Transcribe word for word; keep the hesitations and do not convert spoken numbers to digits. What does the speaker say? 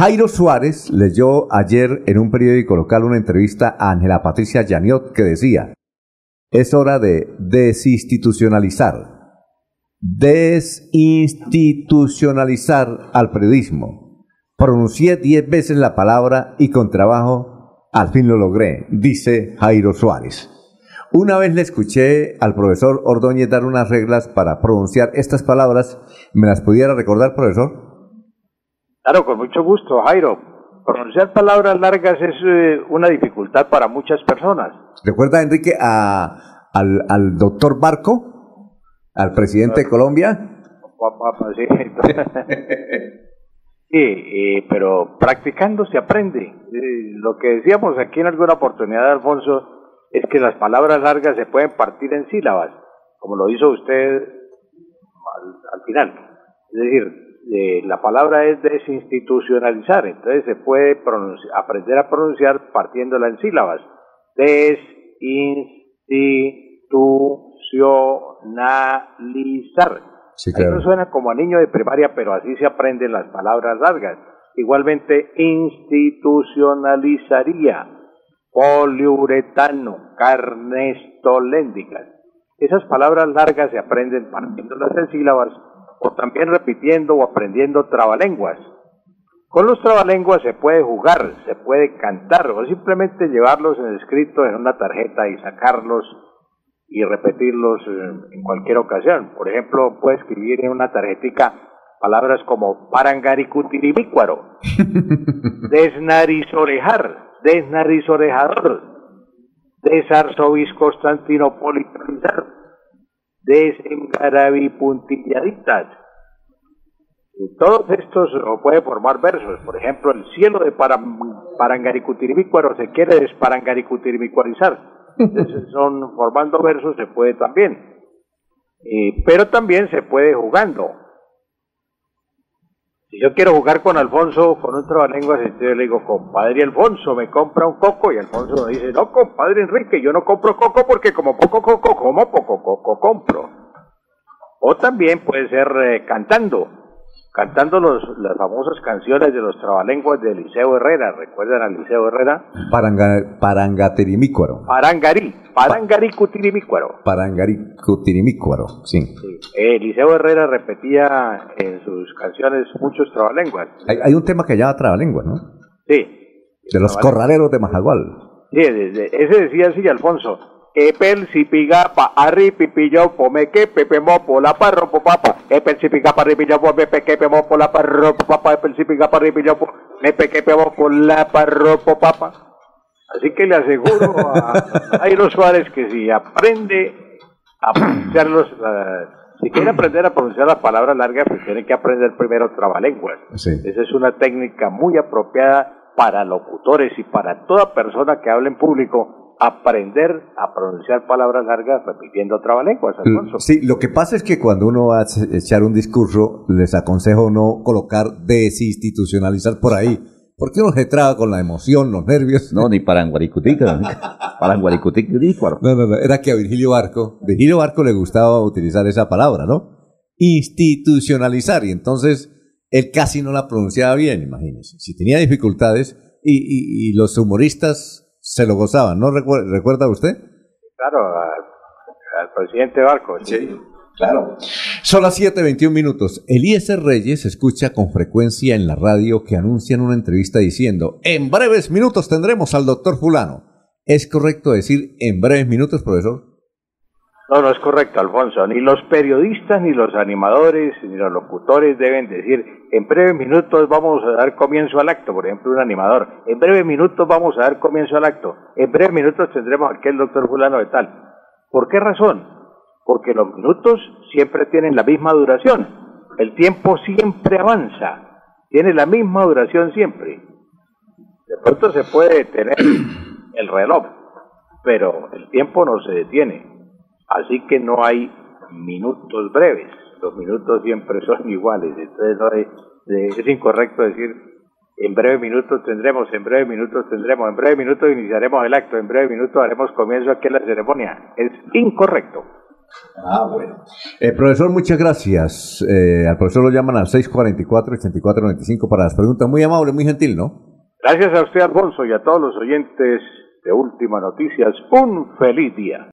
Jairo Suárez leyó ayer en un periódico local una entrevista a Ángela Patricia Llaniot que decía: es hora de desinstitucionalizar, desinstitucionalizar al periodismo. Pronuncié diez veces la palabra y con trabajo al fin lo logré, dice Jairo Suárez. Una vez le escuché al profesor Ordóñez dar unas reglas para pronunciar estas palabras. ¿Me las pudiera recordar, profesor? Claro, con mucho gusto, Jairo. Pronunciar palabras largas es eh, una dificultad para muchas personas. ¿Recuerda, Enrique, a, al, al doctor Barco, al presidente de Colombia? Sí, sí eh, pero practicando se aprende. Eh, lo que decíamos aquí en alguna oportunidad, Alfonso, es que las palabras largas se pueden partir en sílabas, como lo hizo usted al, al final. Es decir, eh, la palabra es desinstitucionalizar, entonces se puede aprender a pronunciar partiéndola en sílabas. Desinstitucionalizar. Sí, claro. Eso suena como a niño de primaria, pero así se aprenden las palabras largas. Igualmente, institucionalizaría. Poliuretano, carnestoléndicas. Esas palabras largas se aprenden partiéndolas en sílabas o también repitiendo o aprendiendo trabalenguas. Con los trabalenguas se puede jugar, se puede cantar o simplemente llevarlos en escrito en una tarjeta y sacarlos y repetirlos en cualquier ocasión. Por ejemplo, puede escribir en una tarjetica palabras como parangaricutirimícuaro, desnarizorejar, desnarizorejador, desarzobisconstantinopolitanizar, desengarabipuntilladitas. Y todos estos pueden formar versos. Por ejemplo, el cielo de parangaricutirimícuaro se quiere desparangaricutirimícuarizar. Entonces, son formando versos se puede también. Eh, pero también se puede jugando. Si yo quiero jugar con Alfonso con un trabalenguas, entonces yo le digo, compadre Alfonso, me compra un coco, y Alfonso me dice, no, compadre Enrique, yo no compro coco porque como poco coco, como poco coco compro. O también puede ser eh, cantando, cantando los, las famosas canciones de los trabalenguas de Eliseo Herrera. ¿Recuerdan a Eliseo Herrera? Paranga, parangaterimícuaro. Parangarí, parangaricutirimícuaro. Parangaricutirimícuaro, sí. sí. Eh, Eliseo Herrera repetía en sus canciones muchos trabalenguas. Hay, hay un tema que llama trabalenguas, ¿no? Sí. De los corraleros de Majagual. Sí, de, de, ese decía así, Alfonso. Epel si pigapa, arri pipillo, pomeque, pepe mopo, la parro papa, epel si pigapa, arri pillopo, me peque, pepe mopo, la parro papa, epel si pigapa, arri pillopo, me peque, pepe mopo, la parro papa. Así que le aseguro a Jairo Suárez que si aprende a pronunciarlos, uh, si quiere aprender a pronunciar las palabras largas, pues tiene que aprender primero trabalenguas. Sí. Esa es una técnica muy apropiada para locutores y para toda persona que hable en público. Aprender a pronunciar palabras largas repitiendo trabalenguas, Alfonso. Sí, lo que pasa es que cuando uno va a echar un discurso, les aconsejo no colocar desinstitucionalizar por ahí, porque uno se traba con la emoción, los nervios. No, ni paranguaricutica, paranguaricutica. No, no, no, era que a Virgilio Barco, Virgilio Barco le gustaba utilizar esa palabra, ¿no? Institucionalizar, y entonces él casi no la pronunciaba bien, imagínense. Si tenía dificultades, y, y, y los humoristas se lo gozaban, ¿no? ¿Recuerda, ¿recuerda usted? Claro, al, al presidente Barco. Sí, sí, claro. Son las siete veintiún minutos. Eliezer Reyes escucha con frecuencia en la radio que anuncian una entrevista diciendo, en breves minutos tendremos al doctor fulano. ¿Es correcto decir en breves minutos, profesor? No, no es correcto, Alfonso. Ni los periodistas, ni los animadores, ni los locutores deben decir, en breves minutos vamos a dar comienzo al acto. Por ejemplo, un animador, en breves minutos vamos a dar comienzo al acto. En breves minutos tendremos aquí el doctor fulano de tal. ¿Por qué razón? Porque los minutos siempre tienen la misma duración. El tiempo siempre avanza. Tiene la misma duración siempre. De pronto se puede detener el reloj, pero el tiempo no se detiene. Así que no hay minutos breves, los minutos siempre son iguales, entonces no hay, de, es incorrecto decir en breves minutos tendremos, en breves minutos tendremos, en breves minutos iniciaremos el acto, en breves minutos haremos comienzo aquí en la ceremonia, es incorrecto. Ah, bueno. Eh, profesor, muchas gracias. Eh, al profesor lo llaman al seis cuatro cuatro, ocho cuatro nueve cinco para las preguntas. Muy amable, muy gentil, ¿no? Gracias a usted, Alfonso, y a todos los oyentes de Última Noticias. Un feliz día.